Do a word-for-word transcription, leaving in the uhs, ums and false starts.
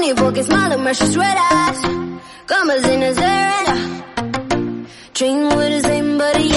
Money pockets, smile and precious red eyes. Commas in his area. Dream with the same, but he